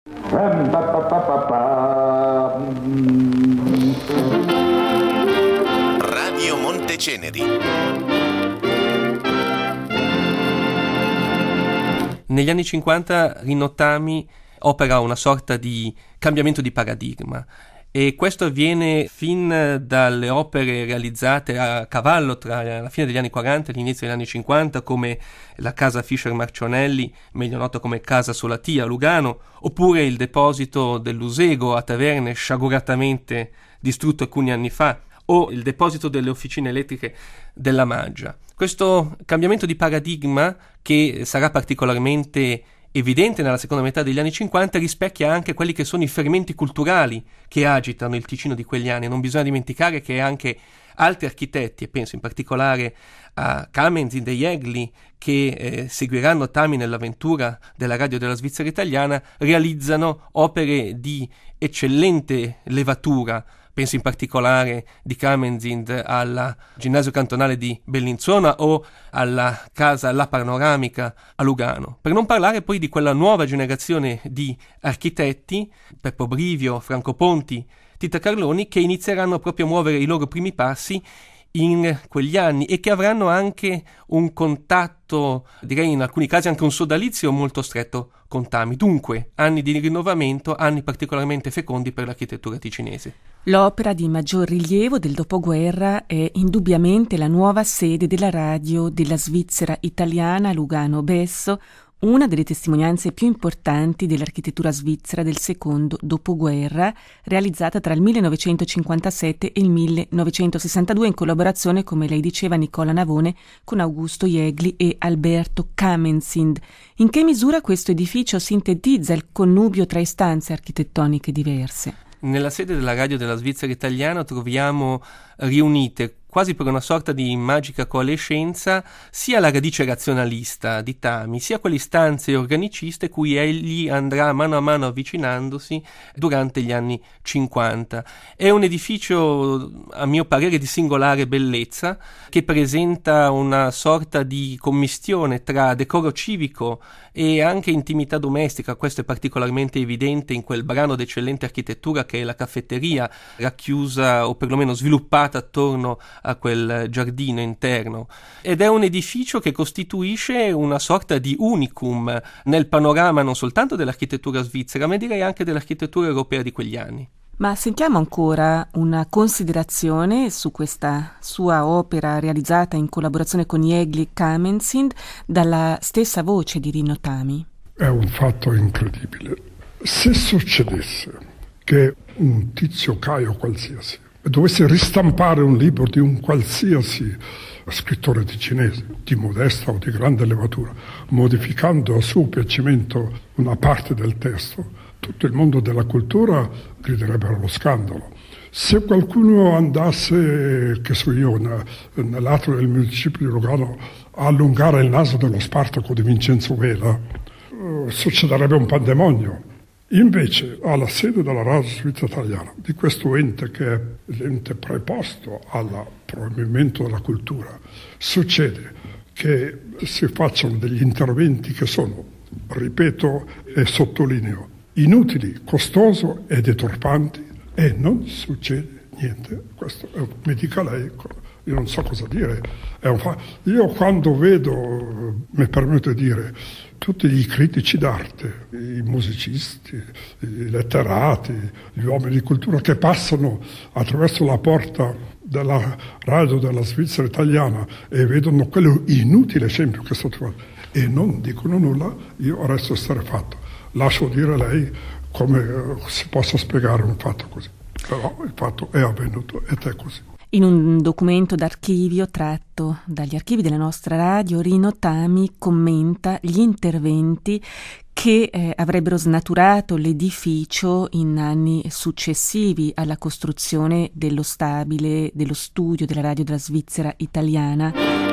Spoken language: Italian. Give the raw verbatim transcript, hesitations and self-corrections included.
Radio Monteceneri. Negli anni cinquanta Rino Tami opera una sorta di cambiamento di paradigma e questo avviene fin dalle opere realizzate a cavallo tra la fine degli anni quaranta e l'inizio degli anni cinquanta, come la casa Fischer Marcionelli, meglio noto come Casa Solatia a Lugano, oppure il deposito dell'Usego a Taverne, sciaguratamente distrutto alcuni anni fa, o il deposito delle officine elettriche della Maggia. Questo cambiamento di paradigma, che sarà particolarmente evidente nella seconda metà degli anni cinquanta, rispecchia anche quelli che sono i fermenti culturali che agitano il Ticino di quegli anni. Non bisogna dimenticare che anche altri architetti, e penso in particolare a Kamenzind e Jägli, che eh, seguiranno Tami nell'avventura della radio della Svizzera italiana, realizzano opere di eccellente levatura. Penso in particolare di Kamenzind alla Ginnasio Cantonale di Bellinzona o alla Casa La Panoramica a Lugano. Per non parlare poi di quella nuova generazione di architetti, Peppo Brivio, Franco Ponti, Tita Carloni, che inizieranno proprio a muovere i loro primi passi in quegli anni e che avranno anche un contatto, direi in alcuni casi anche un sodalizio molto stretto con Tami. Dunque, anni di rinnovamento, anni particolarmente fecondi per l'architettura ticinese. L'opera di maggior rilievo del dopoguerra è indubbiamente la nuova sede della radio della Svizzera italiana Lugano Besso, una delle testimonianze più importanti dell'architettura svizzera del secondo dopoguerra, realizzata tra il millenovecentocinquantasette e il millenovecentosessantadue in collaborazione, come lei diceva, Nicola Navone, con Augusto Jägli e Alberto Kamenzind. In che misura questo edificio sintetizza il connubio tra istanze architettoniche diverse? Nella sede della radio della Svizzera italiana troviamo riunite, quasi per una sorta di magica coalescenza, sia la radice razionalista di Tami, sia quelle istanze organiciste cui egli andrà mano a mano avvicinandosi durante gli anni cinquanta. È un edificio, a mio parere, di singolare bellezza, che presenta una sorta di commistione tra decoro civico e anche intimità domestica. Questo è particolarmente evidente in quel brano d'eccellente architettura che è la caffetteria, racchiusa o perlomeno sviluppata attorno a quel giardino interno, ed è un edificio che costituisce una sorta di unicum nel panorama non soltanto dell'architettura svizzera, ma direi anche dell'architettura europea di quegli anni. Ma sentiamo ancora una considerazione su questa sua opera realizzata in collaborazione con Jägli e Kamenzind dalla stessa voce di Rino Tami. È un fatto incredibile. Se succedesse che un tizio Caio qualsiasi dovesse ristampare un libro di un qualsiasi scrittore ticinese, di modesta o di grande levatura, modificando a suo piacimento una parte del testo, tutto il mondo della cultura griderebbe allo scandalo. Se qualcuno andasse, che so io, nell'atrio del municipio di Lugano a allungare il naso dello Spartaco di Vincenzo Vela, eh, succederebbe un pandemonio. Invece, alla sede della Radio Svizzera Italiana, di questo ente che è l'ente preposto al promuovimento della cultura, succede che si facciano degli interventi che sono, ripeto e sottolineo, inutili, costosi e deturpanti, e non succede niente. Questo è, mi dica lei, io non so cosa dire. È un fa- io quando vedo, mi permetto di dire, tutti i critici d'arte, i musicisti, i letterati, gli uomini di cultura che passano attraverso la porta della radio della Svizzera italiana e vedono quello inutile esempio che sto trovando e non dicono nulla, io resto esterrefatto. Lascio dire a lei come si possa spiegare un fatto così, però il fatto è avvenuto ed è così. In un documento d'archivio tratto dagli archivi della nostra radio, Rino Tami commenta gli interventi che eh, avrebbero snaturato l'edificio in anni successivi alla costruzione dello stabile dello studio della radio della Svizzera italiana.